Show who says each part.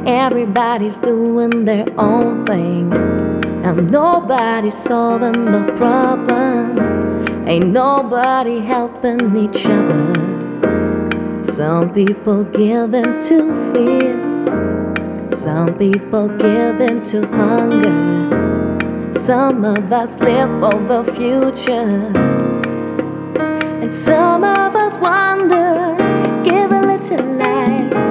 Speaker 1: Everybody's doing their own thing, and nobody's solving the problem. Ain't nobody helping each other. Some people give in to fear, some people give in to hunger. Some of us live for the future, and some of us wonder, give a little light